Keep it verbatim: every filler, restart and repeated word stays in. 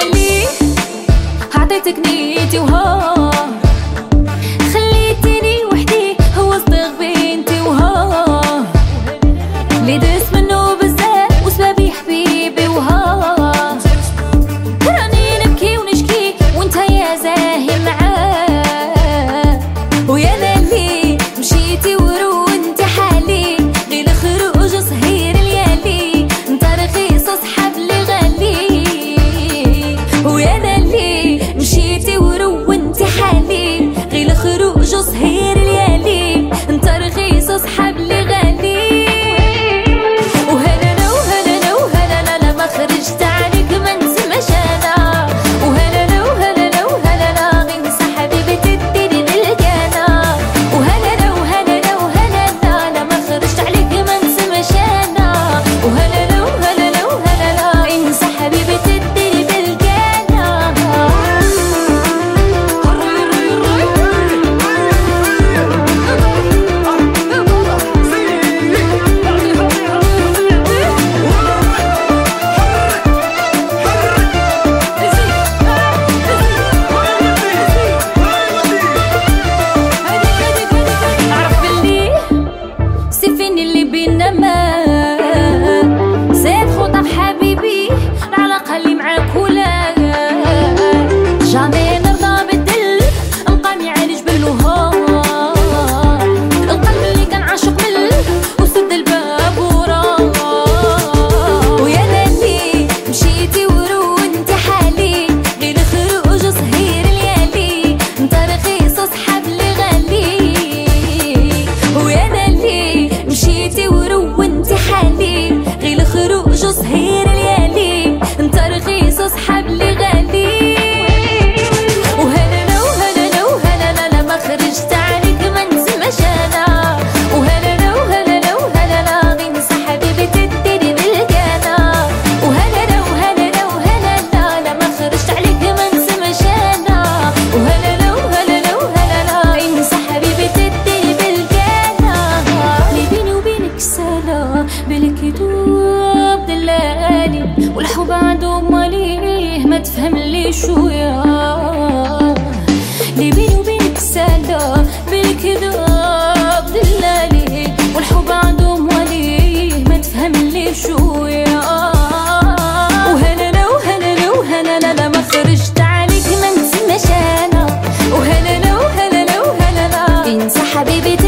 اللي عطيتك نيتي وها خليتيني وحدي هو صدق بنتي وها اللي دس منه بزاف وسبابي حبيبي وها راني نبكي ونشكي وانت يا زاهي معاه ويا انا اللي مشيتي ورو انت حالي غير خروج صهير الليالي انت رخيص اصحاب اللي غالي ويا انا اللي مشيتي ورو انت حالي غير خروج صهير الليالي انت رخيص اصحاب اللي غالي وهلا لا وهلا لا وهلا لا لا ما خرجت عليك ما نسمعش انا وهلا لا وهلا لا وهلا لا غنسى حبيبي تديني بالجانا وهلا لا وهلا لا وهلا لا لا ما خرجت عليك ما نسمعش انا وهلا لا وهلا لا وهلا لا انسى حبيبي تديني بالجانا عرف باللي سيفين اللي بينا ما زاد خطف حبيبي العلاقة اللي معاك ولا جامي نرضى بالدل نبقى نعالج بالوهار القلب اللي كان عاشق مل وسد الباب وراه ويا انا اللي مشيتي ورو انت حالي غير خروج صهير الليالي انت رخيص اصحاب اللي غالي ويا انا اللي مشيتي ورو انت حالي غير خروج صهير الليالي انت رخيص اصحاب اللي غالي وهلا لا وهلا لا وهلا لا لا ما خرجت عليك ما نسمعش انا وهلا لا وهلا لا وهلا لا غنسى حبيبي تديني بالجانا وهلا لا وهلا لا وهلا لا لا ما خرجت عليك ما نسمعش انا وهلا لا وهلا لا وهلا لا انسى حبيبي تديني بالجانا اللي بيني وبينك سلا بالك يدوب دلالي والحب عنده ماليه ما تفهم لي شوية اللي بيني وبينك سلا بالك يدوب دلالي والحب عنده ماليه ما تفهم لي شوية وهلا لا وهلا لا وهلا لا لا ما خرجت عليك ما نسمعش انا وهلا لا وهلا لا وهلا لا انسى حبيبي